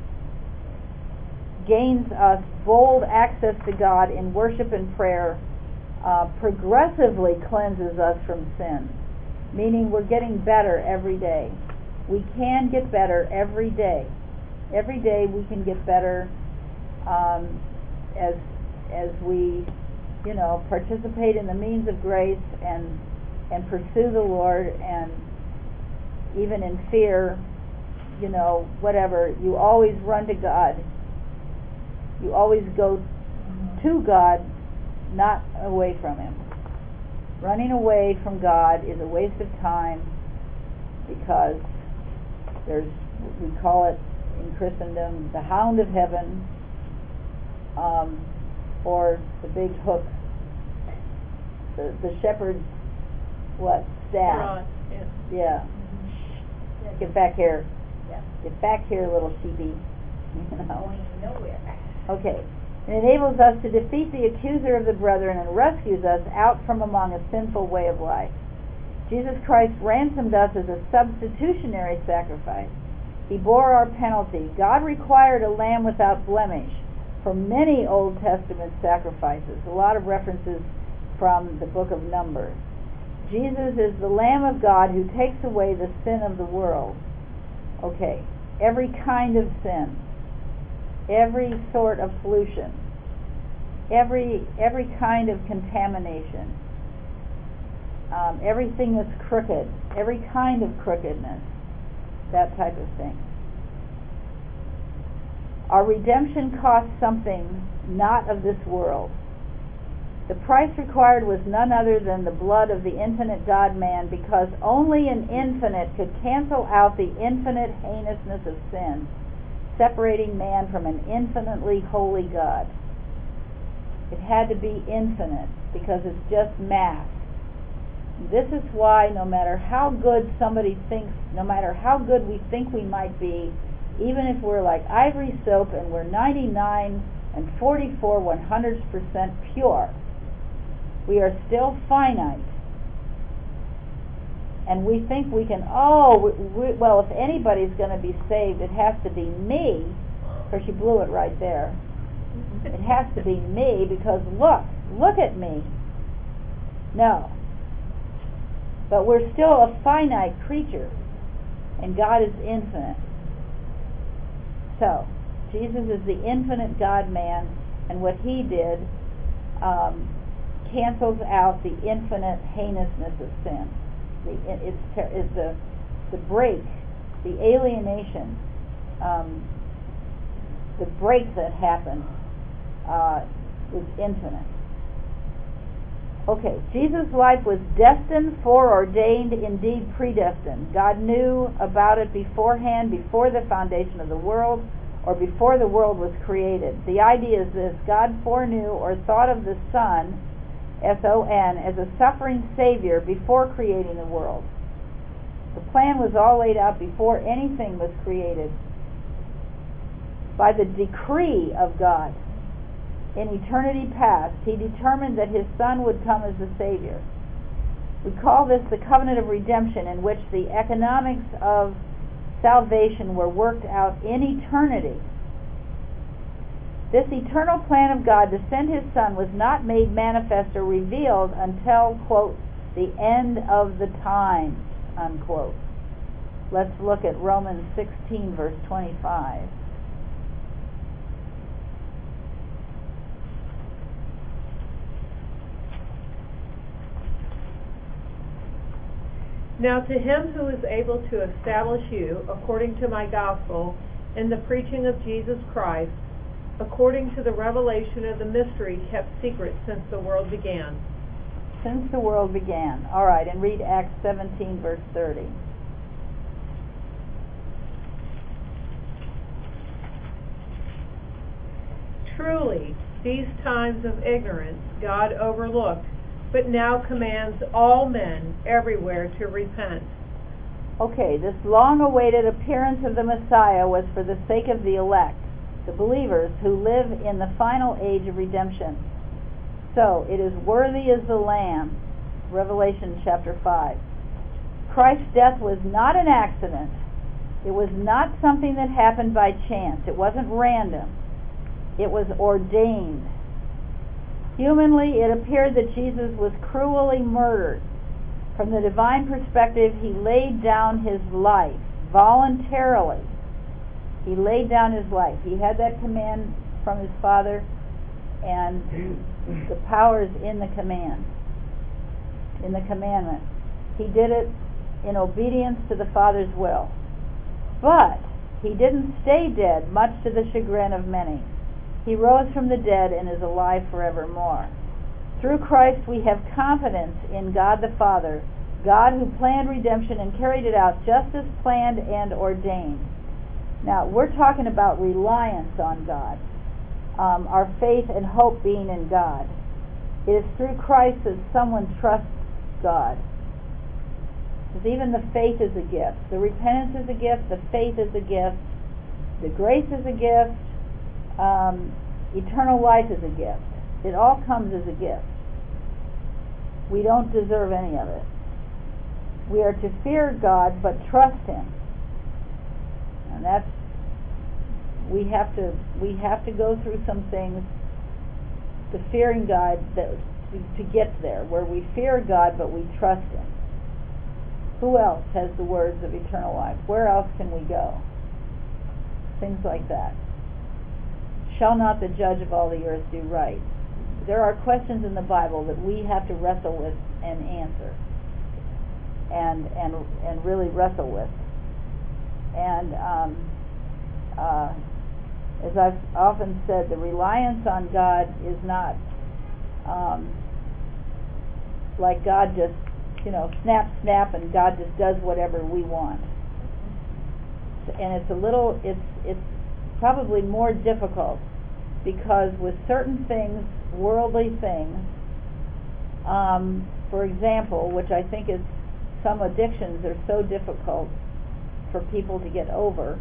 gains us bold access to God in worship and prayer, uh, progressively cleanses us from sin, meaning we're getting better every day. We can get better every day. Every day we can get better um, as as we, you know, participate in the means of grace and and pursue the Lord, and even in fear, you know, whatever, you always run to God. You always go to God, not away from him. Running away from God is a waste of time, because there's, we call it in Christendom, the hound of heaven, um, or the big hook, the, the shepherd's, what, staff. Yeah. Yeah. Get back here. Yeah. Get back here, little sheepy. You know. Going nowhere. Okay. It enables us to defeat the accuser of the brethren and rescues us out from among a sinful way of life. Jesus Christ ransomed us as a substitutionary sacrifice. He bore our penalty. God required a lamb without blemish for many Old Testament sacrifices. A lot of references from the book of Numbers. Jesus is the Lamb of God who takes away the sin of the world. Okay, every kind of sin, every sort of pollution, every every kind of contamination, um, everything that's crooked, every kind of crookedness, that type of thing. Our redemption cost something not of this world. The price required was none other than the blood of the infinite God-man, because only an infinite could cancel out the infinite heinousness of sin, separating man from an infinitely holy God. It had to be infinite, because it's just math. This is why no matter how good somebody thinks, no matter how good we think we might be, even if we're like ivory soap and we're ninety-nine and forty-four one hundredths percent pure, we are still finite. And we think we can, oh, we, we, well, if anybody's going to be saved, it has to be me. Of course, you blew it right there. It has to be me, because look, look at me. No. But we're still a finite creature, and God is infinite. So, Jesus is the infinite God-man, and what he did um, cancels out the infinite heinousness of sin. The, it's, it's the, the break, the alienation, um, the break that happened uh, is infinite. Okay, Jesus' life was destined, foreordained, indeed predestined. God knew about it beforehand, before the foundation of the world, or before the world was created. The idea is this: God foreknew or thought of the Son, S O N, as a suffering Savior before creating the world. The plan was all laid out before anything was created. By the decree of God, in eternity past, he determined that his Son would come as the Savior. We call this the covenant of redemption, in which the economics of salvation were worked out in eternity. This eternal plan of God to send his Son was not made manifest or revealed until, quote, the end of the times, unquote. Let's look at Romans sixteen, verse twenty-five. Now to him who is able to establish you, according to my gospel, in the preaching of Jesus Christ, according to the revelation of the mystery kept secret since the world began. Since the world began. All right, and read Acts seventeen, verse thirty. Truly, these times of ignorance God overlooked, but now commands all men everywhere to repent. Okay, this long-awaited appearance of the Messiah was for the sake of the elect, the believers who live in the final age of redemption. So, it is worthy as the Lamb, Revelation chapter five. Christ's death was not an accident. It was not something that happened by chance. It wasn't random. It was ordained. Humanly, it appeared that Jesus was cruelly murdered. From the divine perspective, he laid down his life voluntarily. He laid down his life. He had that command from his Father, and the power is in the command, in the commandment. He did it in obedience to the Father's will. But he didn't stay dead, much to the chagrin of many. He rose from the dead and is alive forevermore. Through Christ we have confidence in God the Father, God who planned redemption and carried it out just as planned and ordained. Now, we're talking about reliance on God, um, our faith and hope being in God. It is through Christ that someone trusts God. Because even the faith is a gift. The repentance is a gift. The faith is a gift. The grace is a gift. Um, eternal life is a gift. It all comes as a gift. We don't deserve any of it. We are to fear God but trust him. And that's, we have to we have to go through some things to fearing God that to, to get there, where we fear God but we trust him. Who else has the words of eternal life? Where else can we go? Things like that. Shall not the judge of all the earth do right? There are questions in the Bible that we have to wrestle with and answer, and and and really wrestle with. And um, uh, as I've often said, the reliance on God is not um, like God just, you know, snap, snap, and God just does whatever we want. And it's a little, it's it's probably more difficult, because with certain things, worldly things, um, for example, which I think is some addictions are so difficult for people to get over,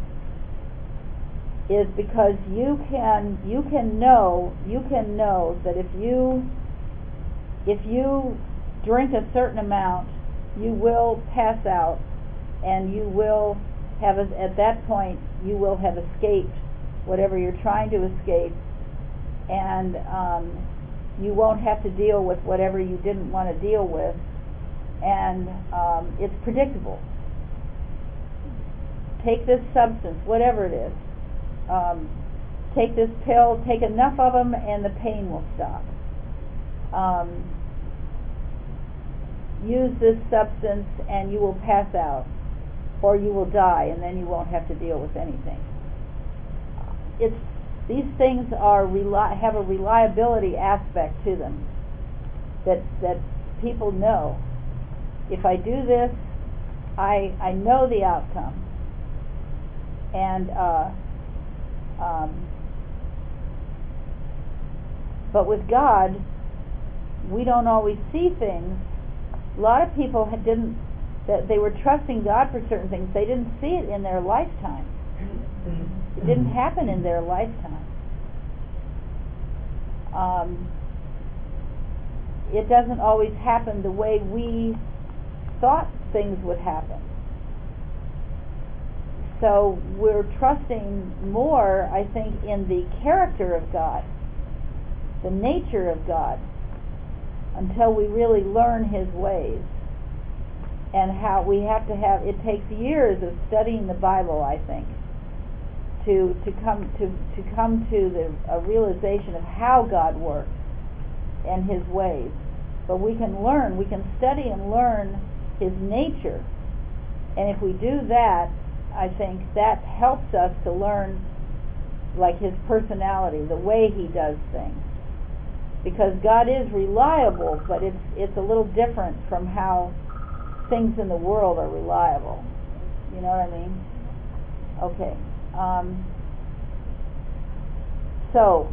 is because you can you can know you can know that if you if you drink a certain amount, you will pass out, and you will have a, at that point you will have escaped whatever you're trying to escape, and um, you won't have to deal with whatever you didn't want to deal with, and um, it's predictable. Take this substance, whatever it is. Um, take this pill, take enough of them, and the pain will stop. Um, use this substance, and you will pass out, or you will die, and then you won't have to deal with anything. It's these things are reli- have a reliability aspect to them that that people know. If I do this, I I know the outcome. And uh, um, but with God, we don't always see things. A lot of people had didn't that they were trusting God for certain things. They didn't see it in their lifetime. It didn't happen in their lifetime. Um, it doesn't always happen the way we thought things would happen. So we're trusting more, I think, in the character of God, the nature of God, until we really learn his ways. And how we have to have, it takes years of studying the Bible, I think, to to come to to come to the a realization of how God works and his ways. But we can learn, we can study and learn His nature. And if we do that, I think that helps us to learn like His personality, the way He does things. Because God is reliable, but it's it's a little different from how things in the world are reliable. You know what I mean? Okay. Um, so,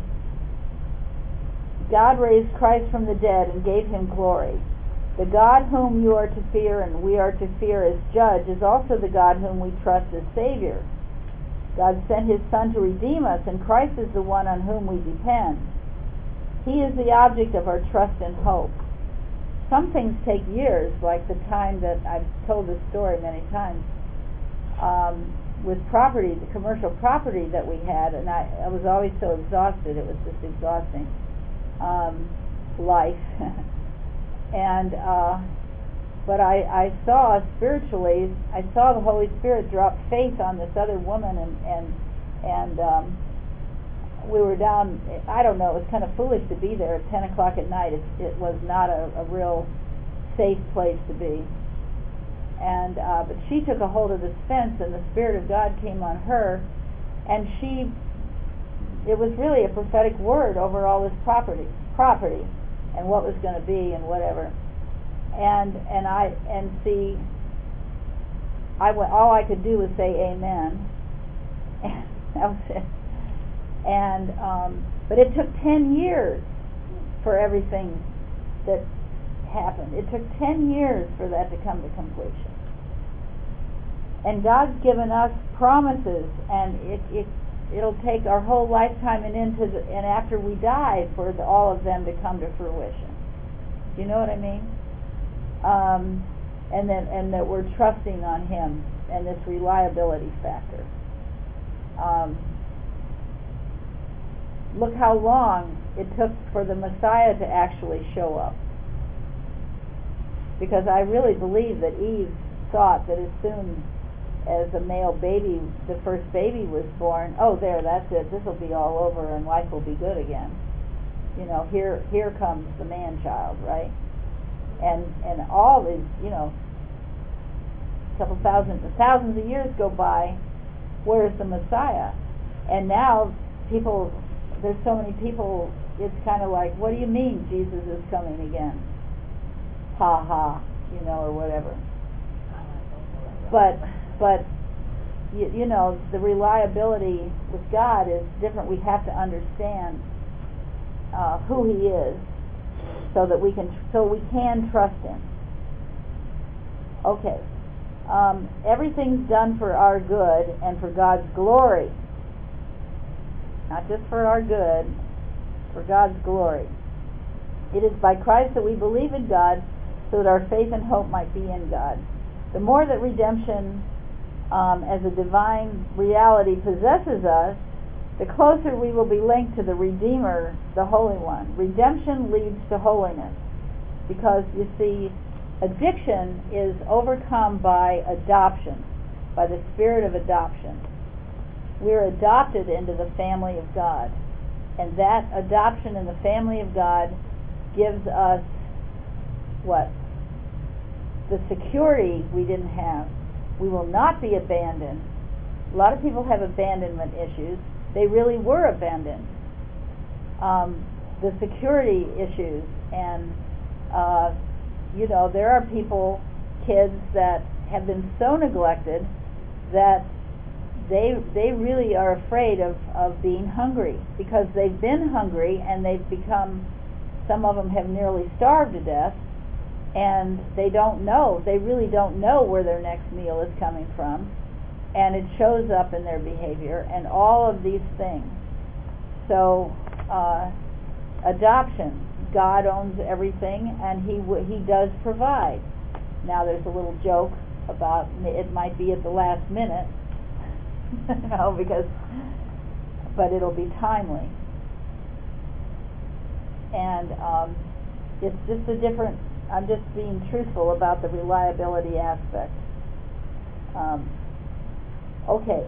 God raised Christ from the dead and gave Him glory. The God whom you are to fear and we are to fear as judge is also the God whom we trust as Savior. God sent His Son to redeem us, and Christ is the one on whom we depend. He is the object of our trust and hope. Some things take years, like the time that I've told this story many times, um, with property, the commercial property that we had, and I, I was always so exhausted. It was just exhausting um, life. and uh, but I, I saw spiritually, I saw the Holy Spirit drop faith on this other woman, and and and um, we were down. I don't know. It was kind of foolish to be there at ten o'clock at night. It, it was not a, a real safe place to be. And uh, but she took a hold of this fence, and the Spirit of God came on her, and she. It was really a prophetic word over all this property, property, and what was going to be, and whatever. And and I and see. I went. All I could do was say amen. And that was it. And um, but it took ten years for everything that happened. It took ten years for that to come to completion. And God's given us promises, and it, it it'll take our whole lifetime and into the, and after we die for the, all of them to come to fruition. Do you know what I mean? Um, and then and that we're trusting on Him and this reliability factor. Um, look how long it took for the Messiah to actually show up. Because I really believe that Eve thought that as soon as a male baby, the first baby was born, oh, there, that's it, this will be all over and life will be good again. You know, here here comes the man-child, right? And and all these, you know, a couple thousand, thousands of years go by, where's the Messiah? And now people, there's so many people, it's kind of like, what do you mean Jesus is coming again? Ha ha, you know, or whatever. But but you, you know, the reliability with God is different. We have to understand uh, who He is, so that we can so we can trust Him. Okay, um, everything's done for our good and for God's glory, not just for our good, for God's glory. It is by Christ that we believe in God, so that our faith and hope might be in God. The more that redemption um, as a divine reality possesses us, the closer we will be linked to the Redeemer, the Holy One. Redemption leads to holiness, because you see, addiction is overcome by adoption, by the spirit of adoption. We're adopted into the family of God, and that adoption in the family of God gives us what? The security we didn't have. We will not be abandoned. A lot of people have abandonment issues. They really were abandoned. Um, the security issues, and uh, you know, there are people, kids that have been so neglected that they they really are afraid of, of being hungry, because they've been hungry and they've become, some of them have nearly starved to death, and they don't know, they really don't know where their next meal is coming from, and it shows up in their behavior and all of these things. So uh, adoption, God owns everything, and he w- he does provide. Now there's a little joke about it might be at the last minute, you know, because, but it'll be timely. And um, it's just a different, I'm just being truthful about the reliability aspect. Um, okay.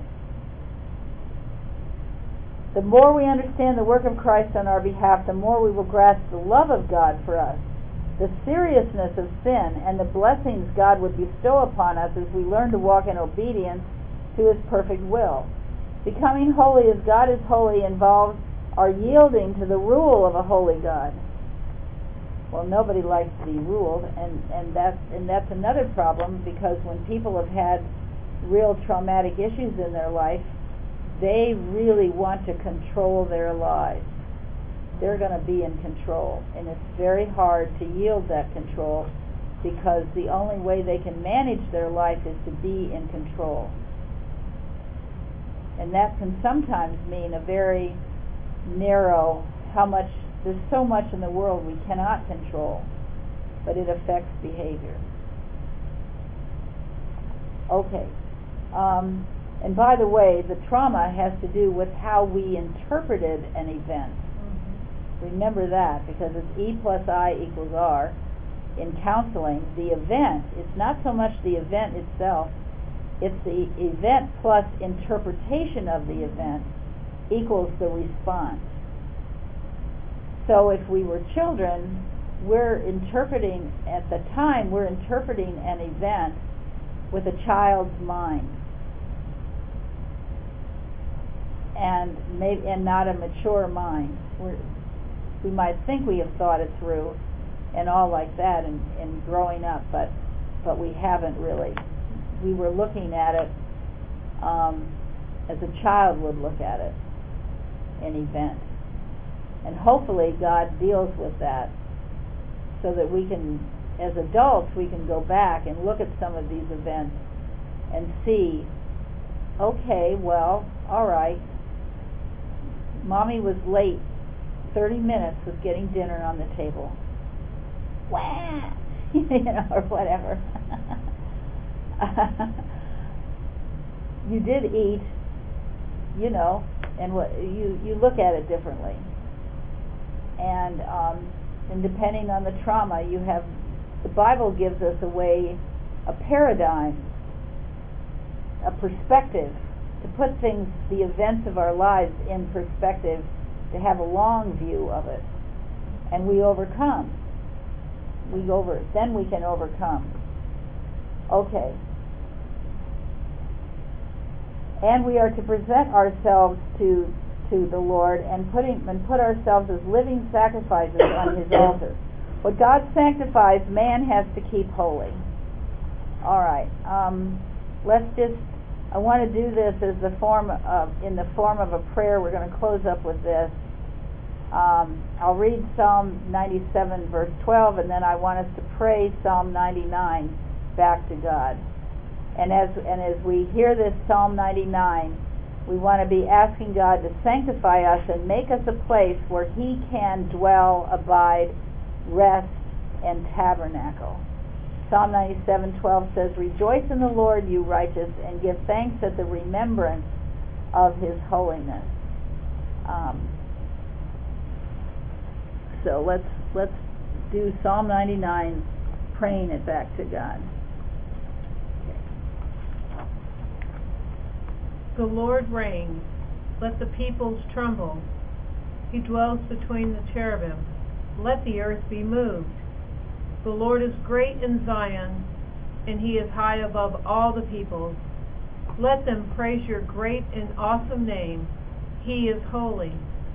The more we understand the work of Christ on our behalf, the more we will grasp the love of God for us. the seriousness of sin and the blessings God would bestow upon us as we learn to walk in obedience to His perfect will. Becoming holy as God is holy involves our yielding to the rule of a holy God. Well, nobody likes to be ruled, and, and, that's, and that's another problem, because when people have had real traumatic issues in their life, they really want to control their lives. They're going to be in control, and it's very hard to yield that control, because the only way they can manage their life is to be in control. And that can sometimes mean a very narrow, how much, there's so much in the world we cannot control, but it affects behavior. Okay. Um, and by the way, the trauma has to do with how we interpreted an event. Mm-hmm. Remember that, because it's E plus I equals R. In counseling, the event, it's not so much the event itself, it's the event plus interpretation of the event equals the response. So if we were children, we're interpreting, at the time, we're interpreting an event with a child's mind, and maybe and not a mature mind. We're, we might think we have thought it through and all like that in, in growing up, but but we haven't really. We were looking at it um, as a child would look at it, an event. And hopefully God deals with that so that we can, as adults, we can go back and look at some of these events and see, okay, well, all right, Mommy was late thirty minutes with getting dinner on the table. Wah! you know, or whatever. You did eat, you know, and what you, you look at it differently. And um, and depending on the trauma, you have, the Bible gives us a way, a paradigm, a perspective, to put things, the events of our lives in perspective, to have a long view of it. And we overcome. We over, then we can overcome. Okay. And we are to present ourselves to to the Lord and putting and put ourselves as living sacrifices on His altar. What God sanctifies, man has to keep holy. All right. Um, let's just. I want to do this as the form of in the form of a prayer. We're going to close up with this. Um, I'll read Psalm ninety-seven, verse twelve, and then I want us to pray Psalm ninety-nine back to God. And as and as we hear this Psalm ninety-nine, we want to be asking God to sanctify us and make us a place where He can dwell, abide, rest, and tabernacle. Psalm ninety-seven twelve says, "Rejoice in the Lord, you righteous, and give thanks at the remembrance of His holiness." Um, so let's let's do Psalm ninety-nine, praying it back to God. The Lord reigns. Let the peoples tremble. He dwells between the cherubim. Let the earth be moved. The Lord is great in Zion, and He is high above all the peoples. Let them praise your great and awesome name. He is holy.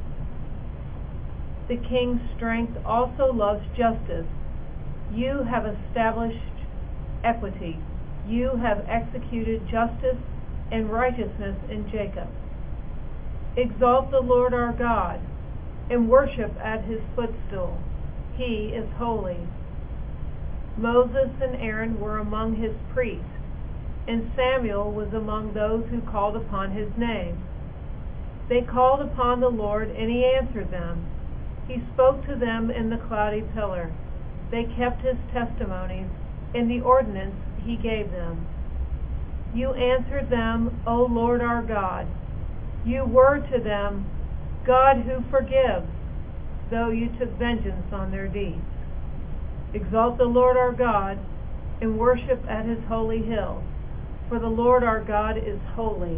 The King's strength also loves justice. You have established equity. You have executed justice and righteousness in Jacob. Exalt the Lord our God, and worship at His footstool. He is holy. Moses and Aaron were among His priests, and Samuel was among those who called upon His name. They called upon the Lord, and He answered them. He spoke to them in the cloudy pillar. They kept His testimonies and the ordinance He gave them. You answered them, O Lord our God. You were to them, God who forgives, though you took vengeance on their deeds. Exalt the Lord our God, and worship at His holy hill, for the Lord our God is holy.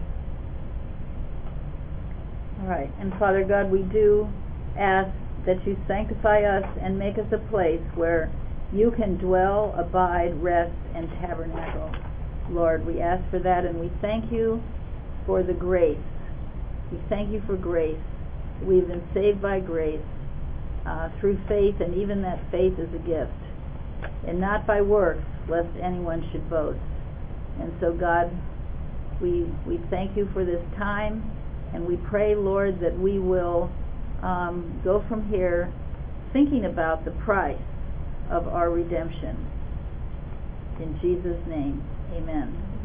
All right, and Father God, we do ask that You sanctify us and make us a place where you can dwell, abide, rest, and tabernacle. Lord, we ask for that, and we thank you for the grace. We thank you for grace. We've been saved by grace uh, through faith, and even that faith is a gift, and not by works, lest anyone should boast. And so, God, we we thank you for this time, and we pray, Lord, that we will um, go from here thinking about the price of our redemption. In Jesus' name, amen.